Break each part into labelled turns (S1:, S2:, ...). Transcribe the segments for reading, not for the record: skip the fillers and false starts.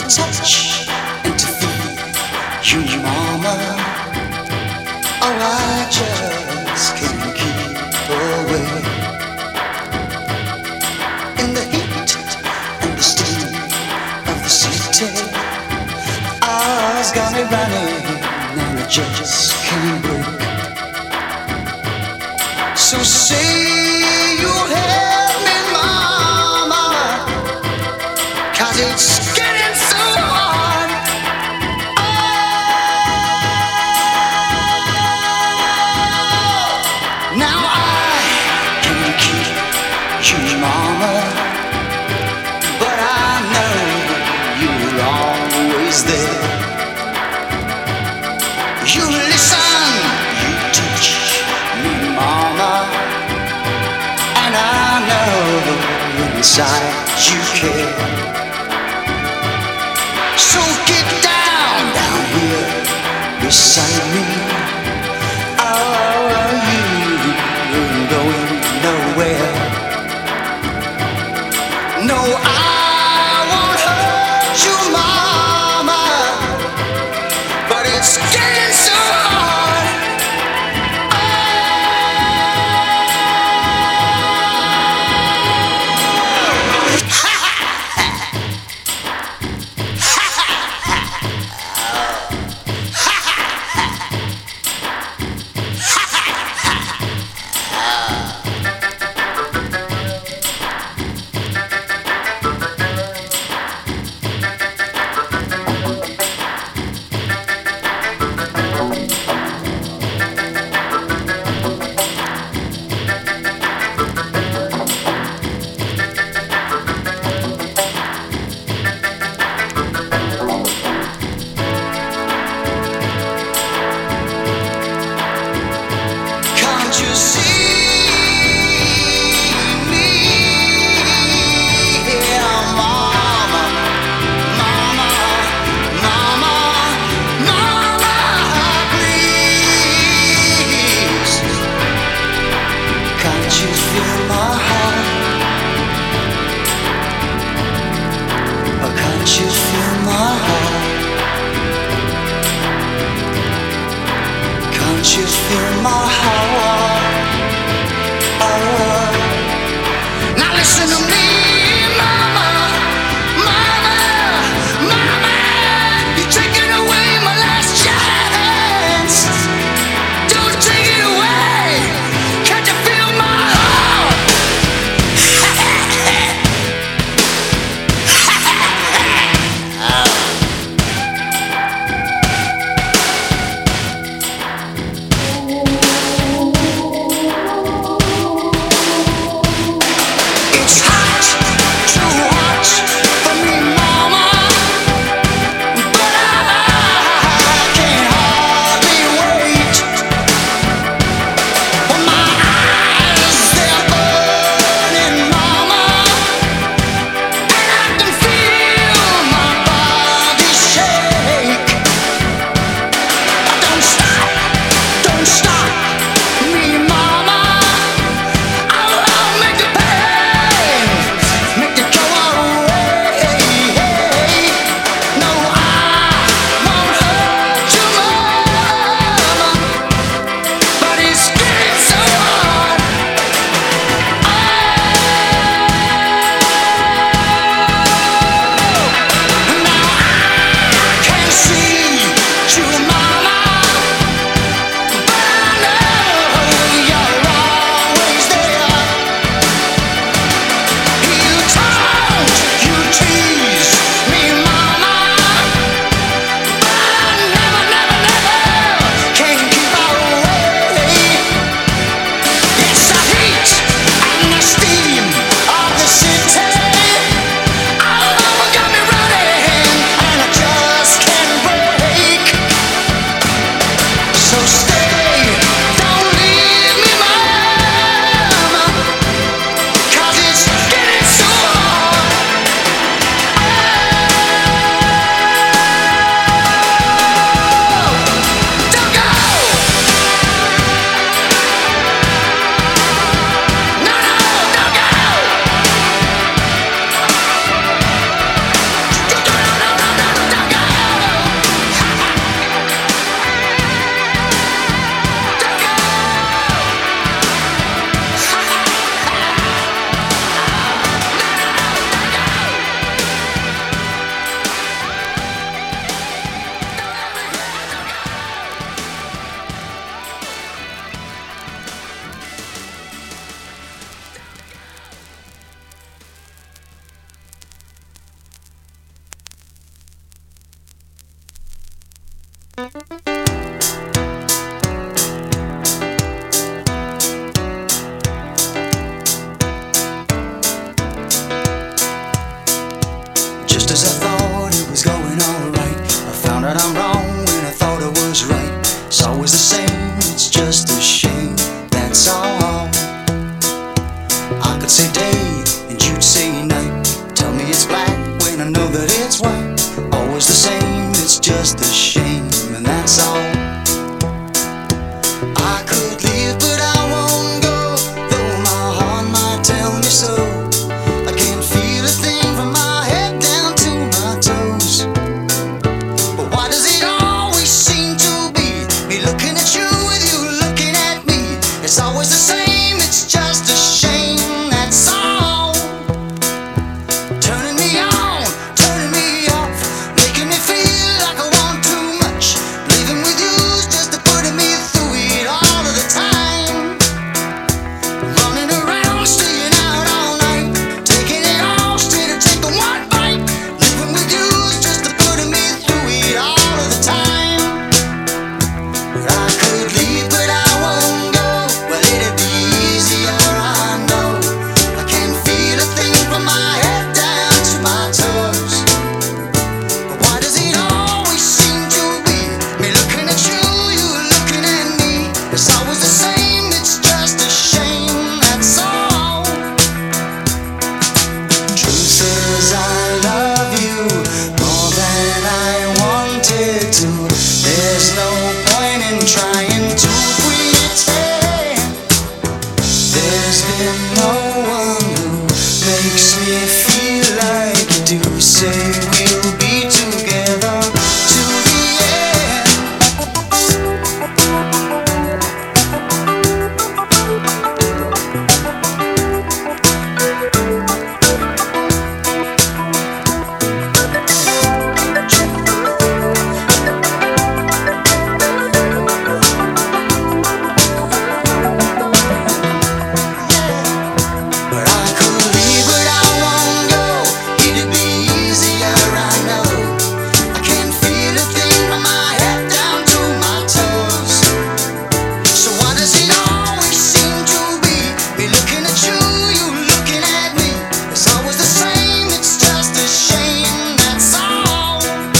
S1: touch and to feel you, mama. Oh, I just can't keep away. In the heat and the steam of the city, I's got me running and I just can't break. So say you'll help me, mama, 'cause it's getting so hard. Oh, now I can keep you, mama, but I know you're always there. You listen, you teach me, mama, and I know inside you care. So get down here beside me. Oh, you ain't going nowhere. No, I won't hurt you, mama, but it's getting so hard. Just as I thought it was going alright, I found out I'm wrong when I thought I was right. It's always the same, it's just a shame, that's all. I could say day and you'd say night. Tell me it's black when I know that it's white. Always the same, it's just a shame, and that's all. I could leave but I won't go, though my heart might tell me so. I can't feel a thing from my head down to my toes. But why does it always seem to be me looking at you with you looking at me? It's always the same, it's just a shame, that's all. Turning me on, turning me off, making me feel like I want too much. Living with you's just putting me through it all of the time. Running around, staying out all night, taking it all straight or taking one bite. Living with you's just putting me through it all of the time. But I could leave but I won't go. Well, it'd be easier, I know. I can't feel a thing from my head down to my toes. But why does it always seem to be me looking at you, you looking at me? It's always the same, it's just a shame, that's all. Truth is I love you more than I wanted to. There's no point in trying to pretend. There's been no one who makes me feel like you do. Say we'll be together to the end. But I could leave but I won't go. It'd be easier, I know. I can't feel a thing from my head down to my toes. So why does it always seem to be me looking at you, you looking at me? It's always the same, it's just a shame, that's all.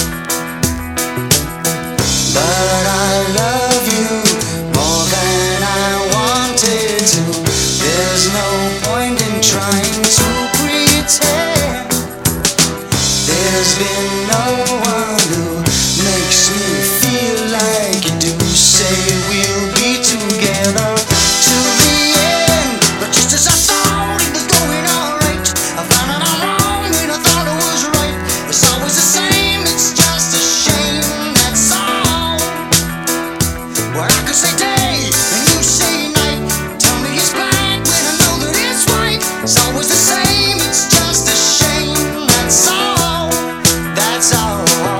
S1: But I love you more than I wanted to. There's no point in trying to pretend. There's been no one who makes me feel like you do. Say we'll be together to the end. But just as I thought it was going alright, I found out I'm wrong when I thought it was right. It's always the same, it's just a shame, that's all. Well, I could say day and you say night. Tell me it's black when I know that it's white. It's always the same, it's just a shame, that's all. That's all.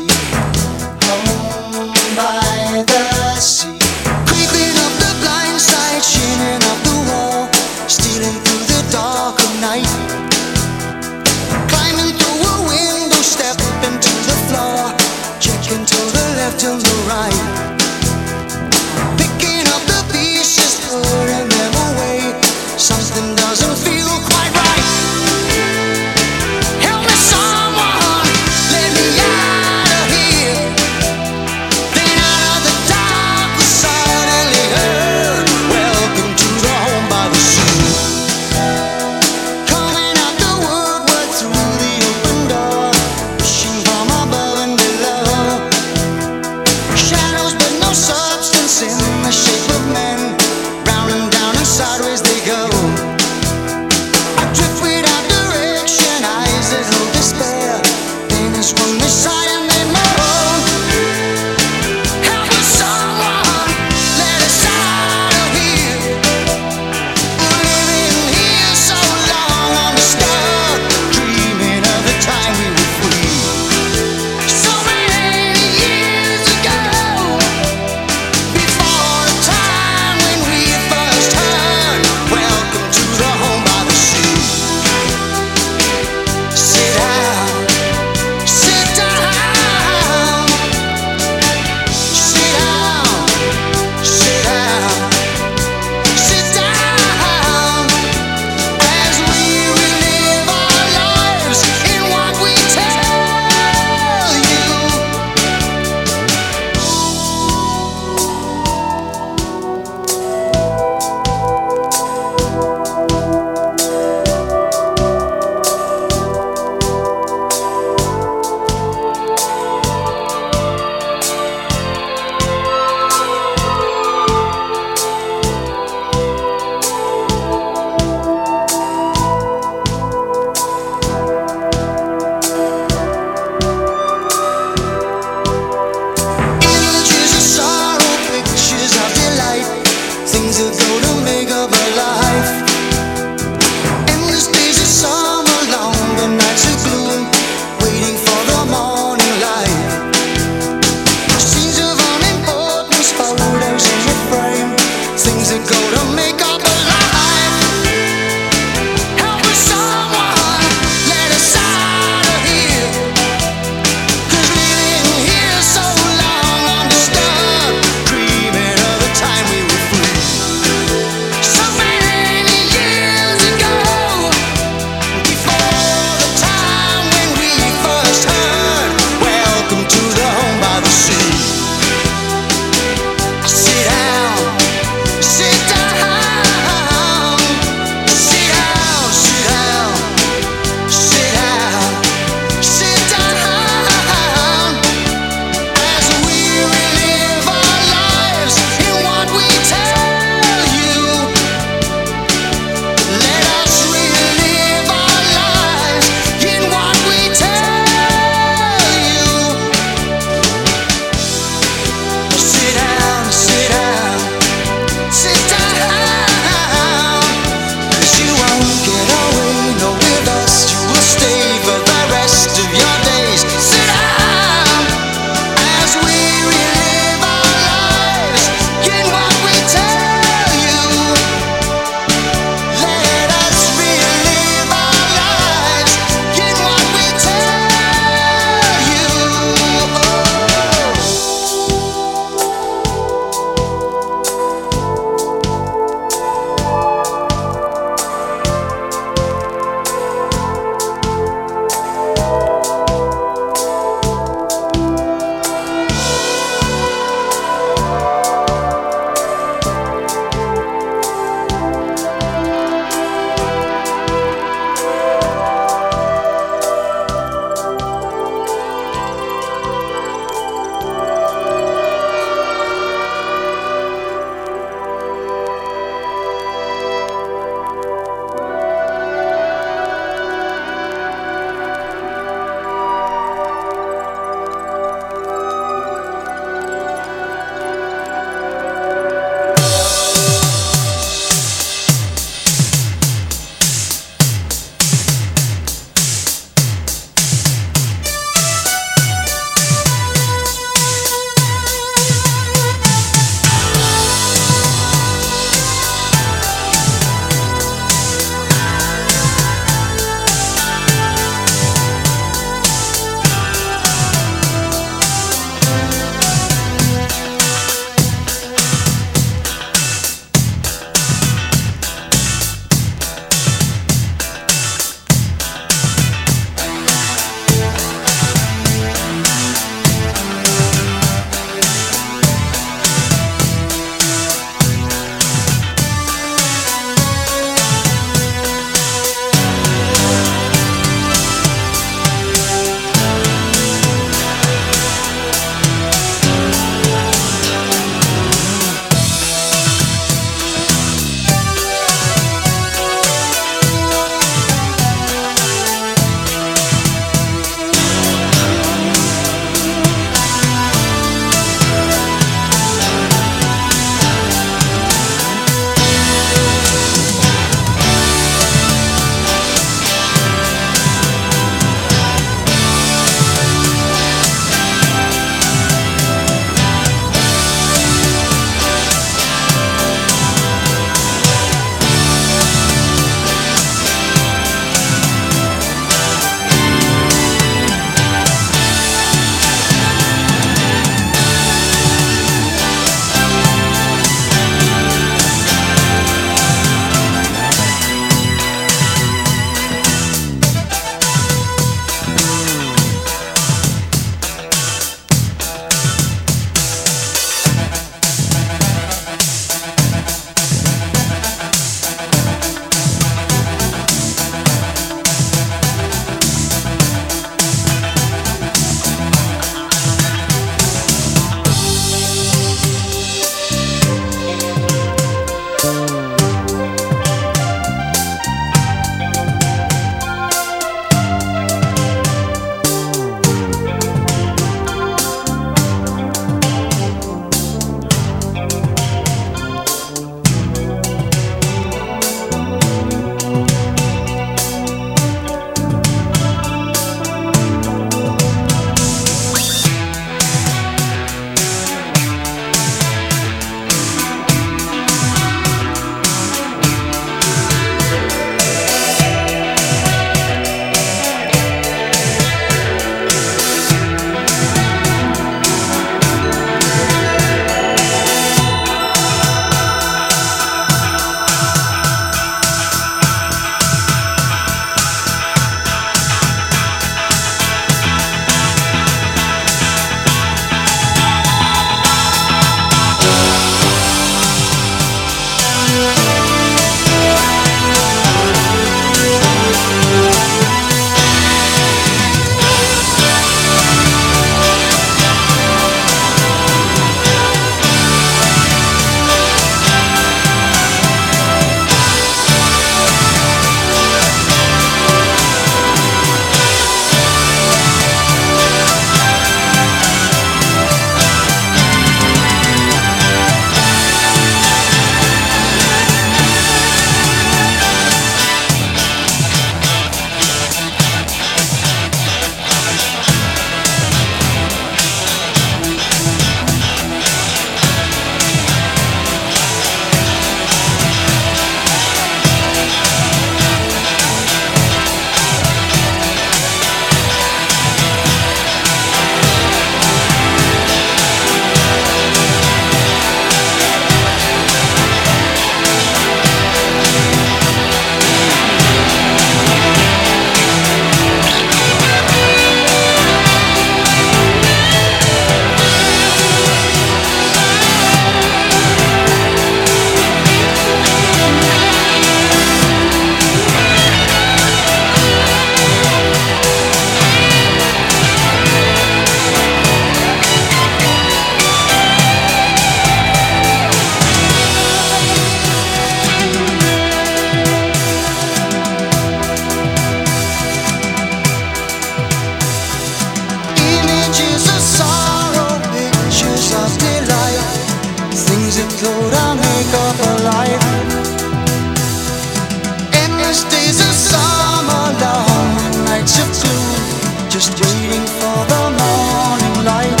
S1: just waiting for the morning light.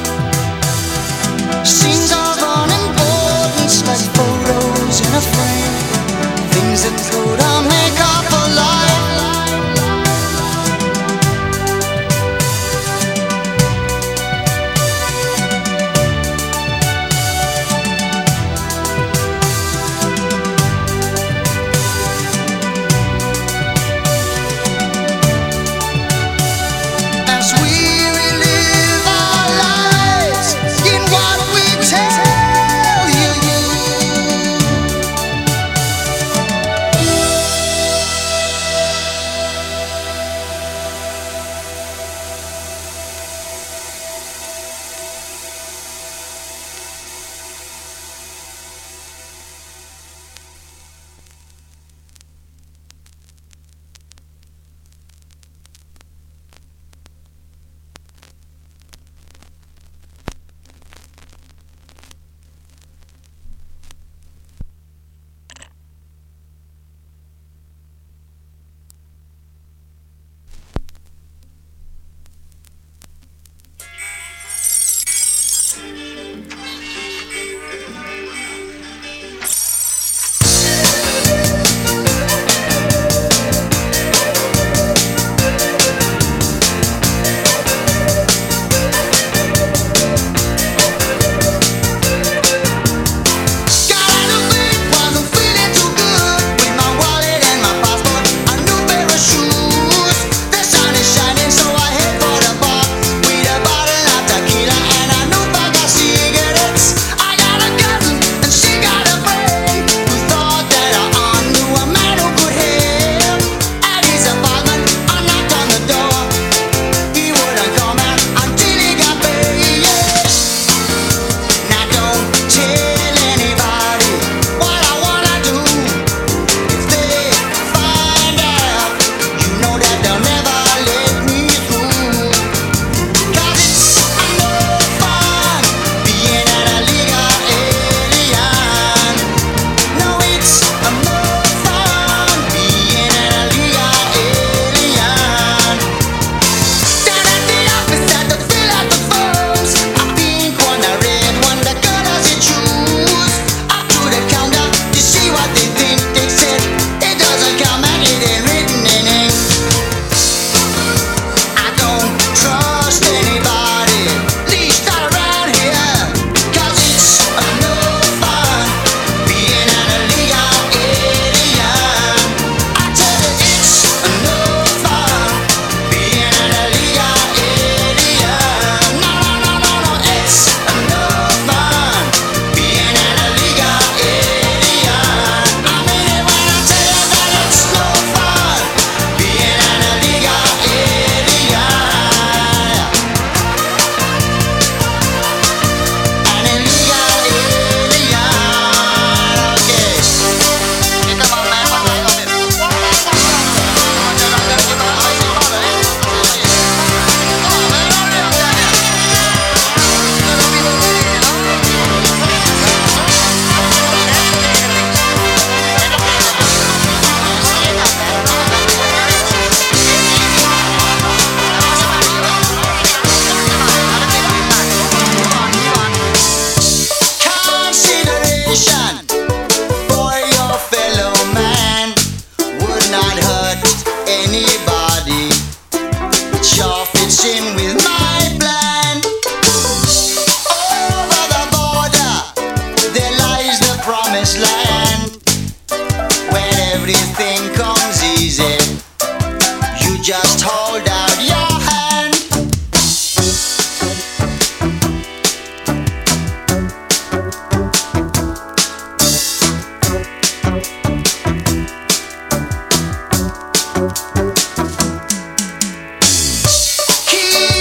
S1: Scenes of unimportance like photos in a frame, things that could make up a life. As we relive our lives in what we tell you. Keep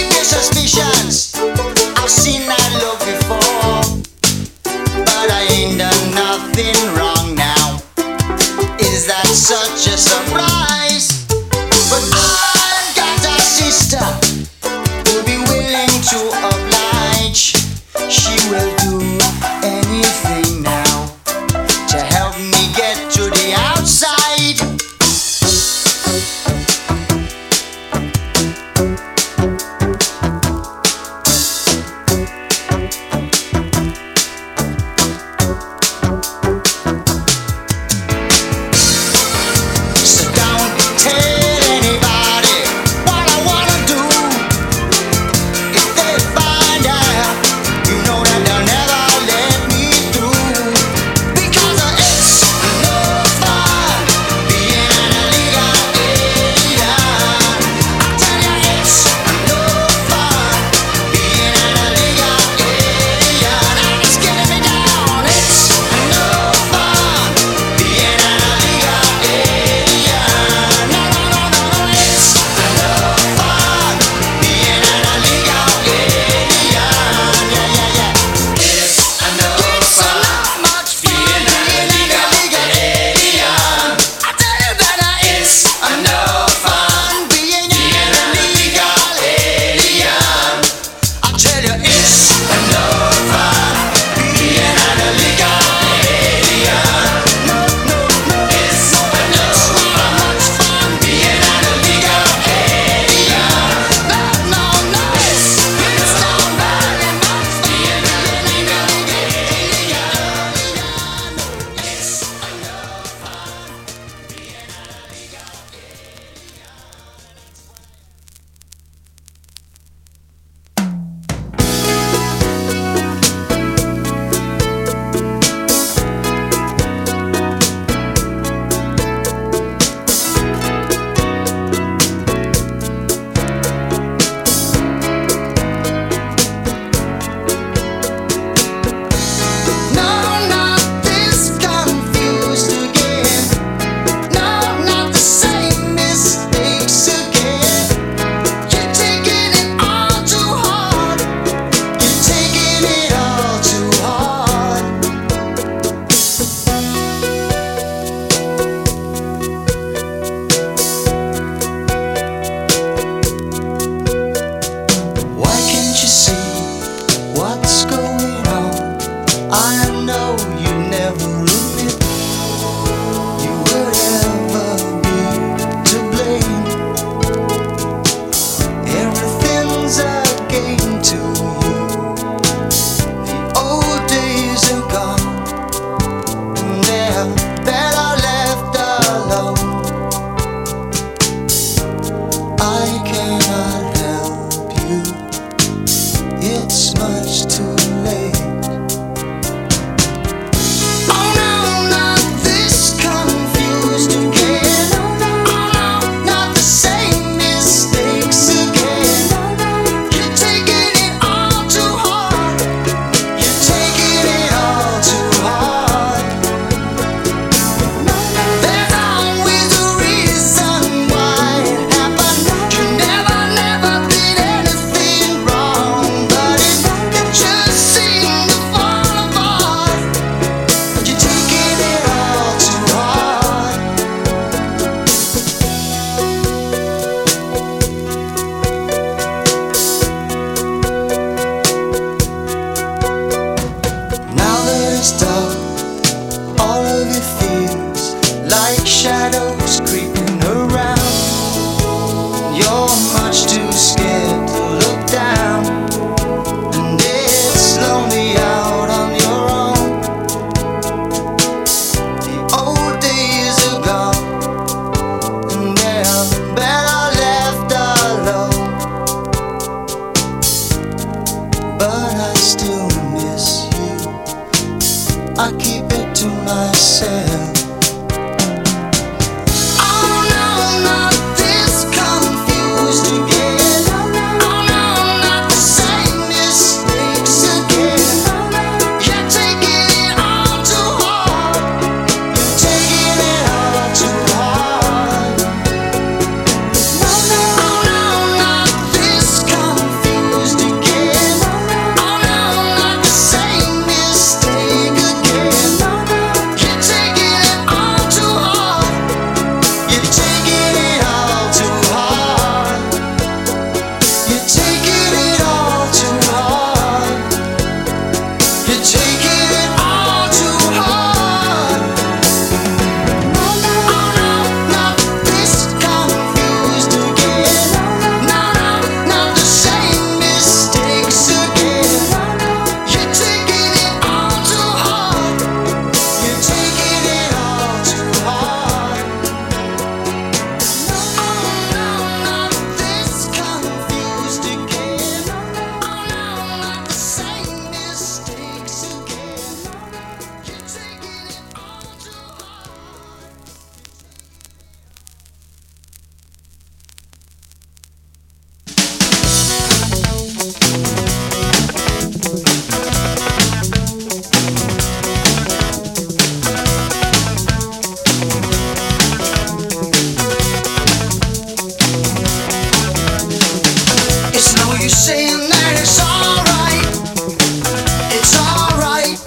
S1: saying that it's alright, it's alright.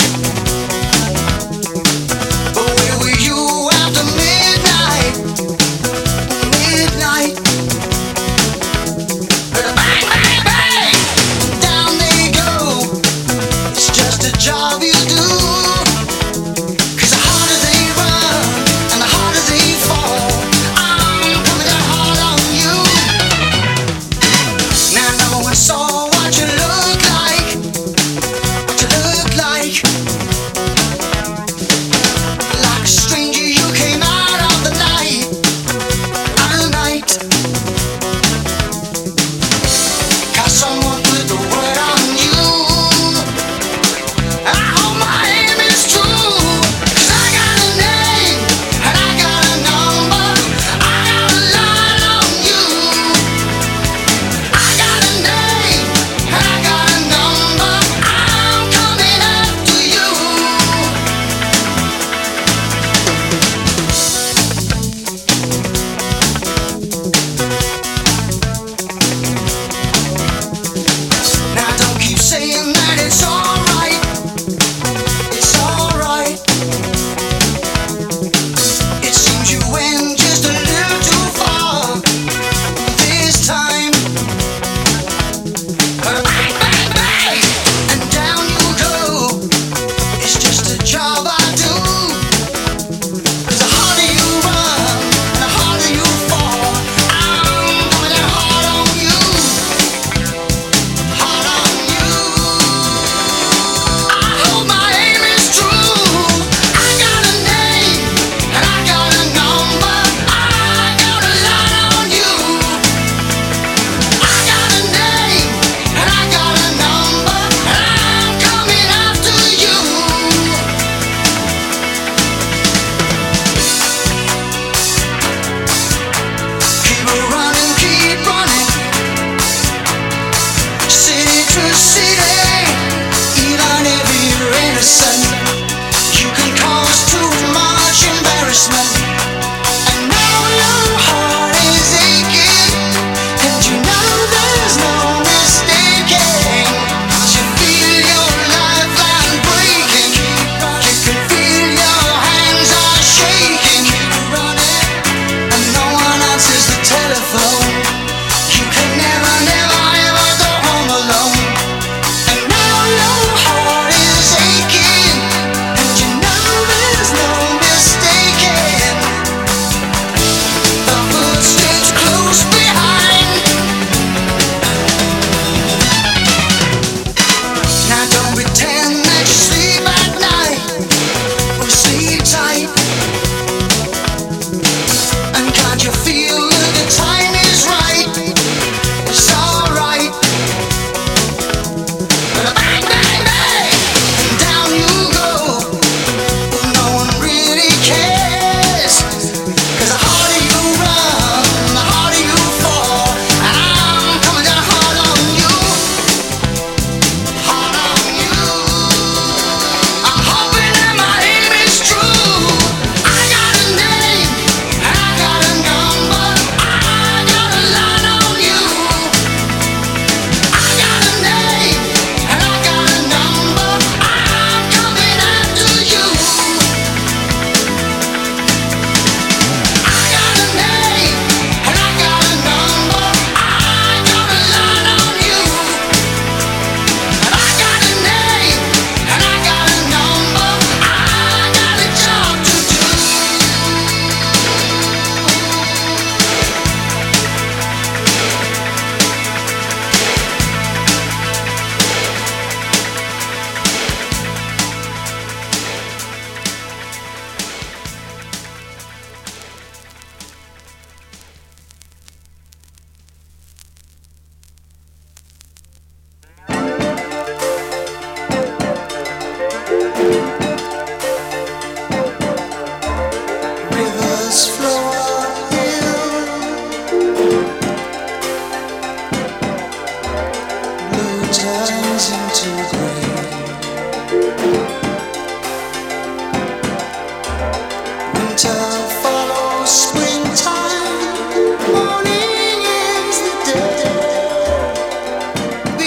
S1: But where were you after midnight, midnight? Bang, bang, bang, down they go. It's just a job you do. 'Cause the harder they run and the harder they fall, I'm coming down hard on you. Now no one saw what you look like, what you look like. Like a stranger you came out of the night, out of the night. Got someone put the word on you. I hope my aim is true, 'cause I got a name and I got a number. I got a line on you. I got a name and I got a number. I'm coming after you. Now don't keep saying that it's alright, it's alright. It seems you went just a little too far this time. Bang, bang, bang, and down you go. It's just a job I do. 'Cause the harder you run and the harder you fall, I'm coming down hard on you, hard on you. I hope my aim is true. I got a name and I got a number. I got a line on you. I got a name and I got a number. I'm coming after you. Keep running, city to city. Even if you're innocent, you can cause too much embarrassment. And now your heart is aching, and you know there's no mistaking. You feel your lifeline breaking. You can feel your hands are shaking. Keep running, and no one answers the telephone. You can never, never, ever go home alone. And now your heart is aching, and you know there's no mistaking. The footsteps close behind. Now don't pretend that you sleep at night, or sleep tight. And can't you feel that the time is right? It's alright. Bang, bang, bang, and down you go. But no one really cares. 'Cause the harder you run, the harder you fall. And I'm coming down hard on you, hard on you. I'm hoping that my aim is true. I got a name and I got a number. I got a line on you. I got a name and I got a number. I'm coming after you. I got a name and I got a number. I got a line on you. And I got a name and I got a number. I got a job to do. Rivers flow uphill, blue turns into gray. Winter follows springtime, morning ends the day.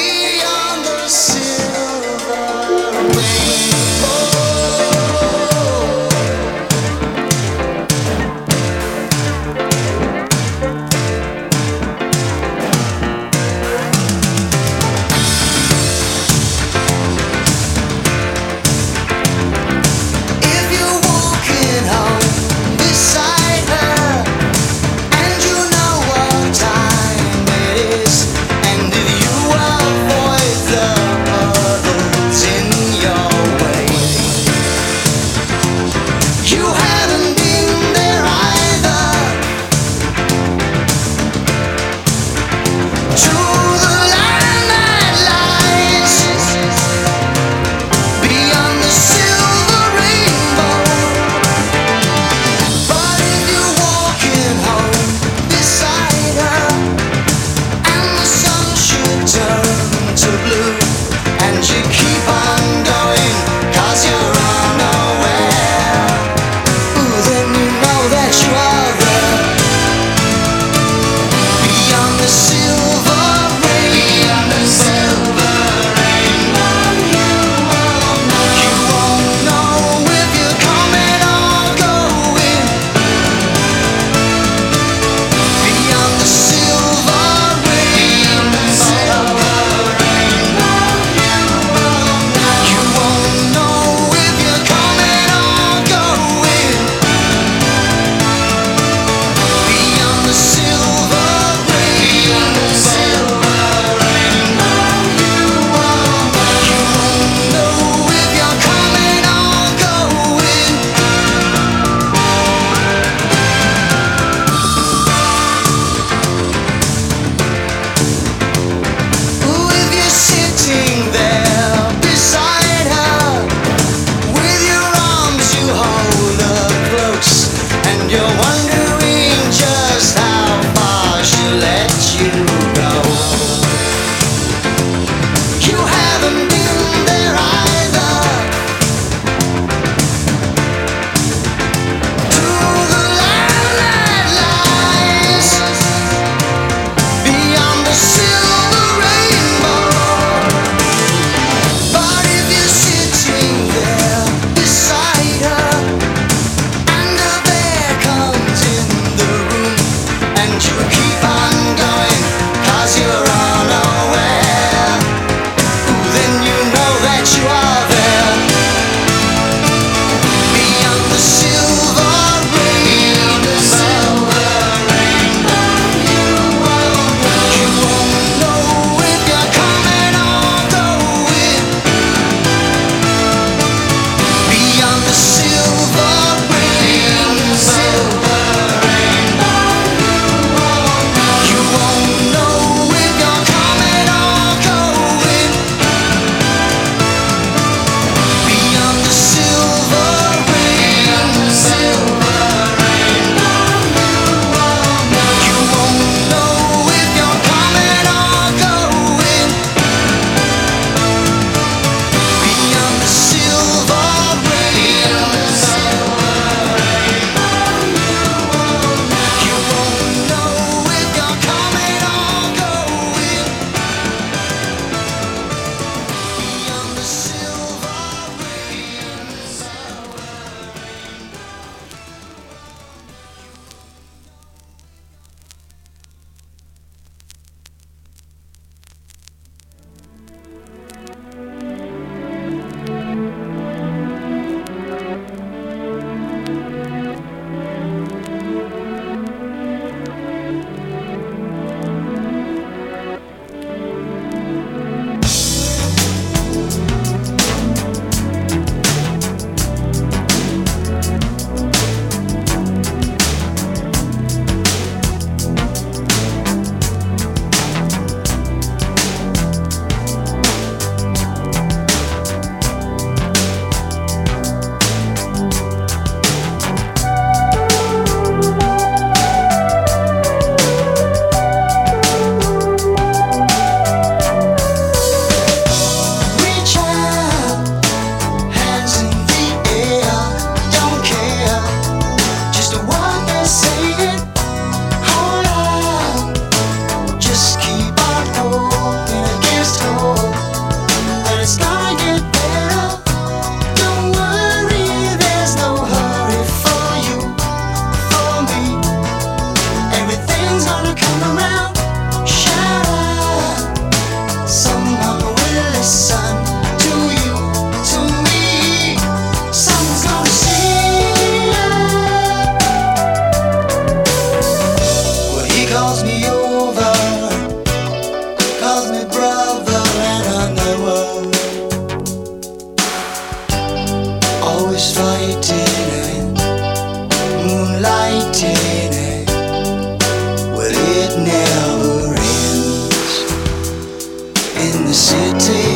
S1: in the city.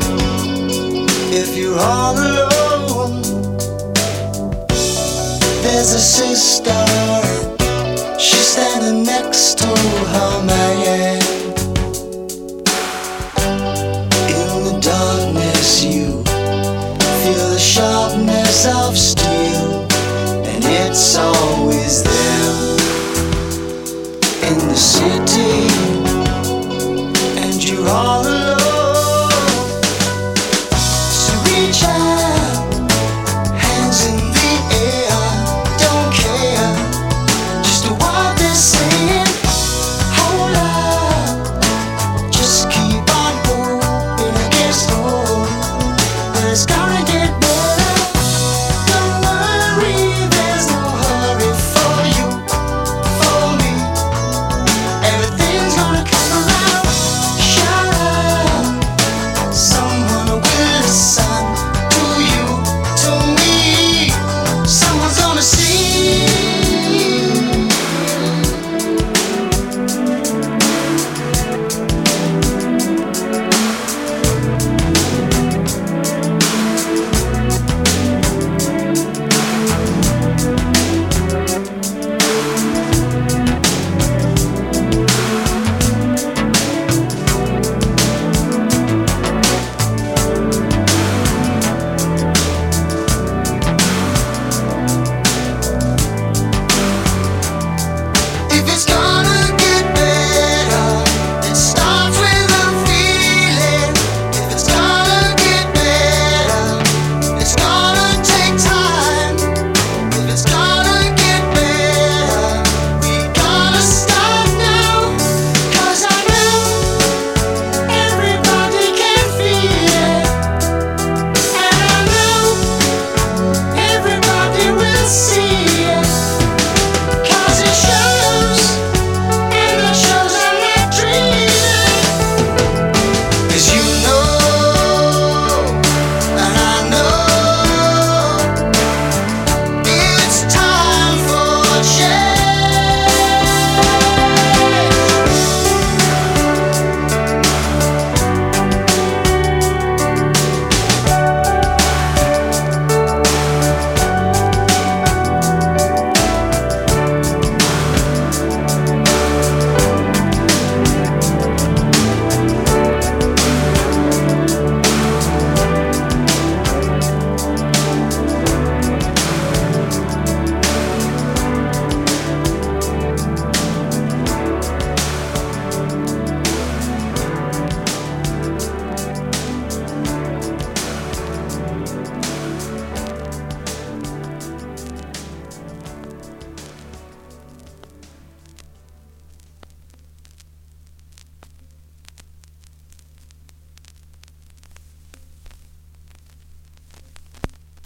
S1: If you're all alone, there's a sister, she's standing next to her man. In the darkness you feel the sharpness of steel, and it's always there in the city, and you're all alone.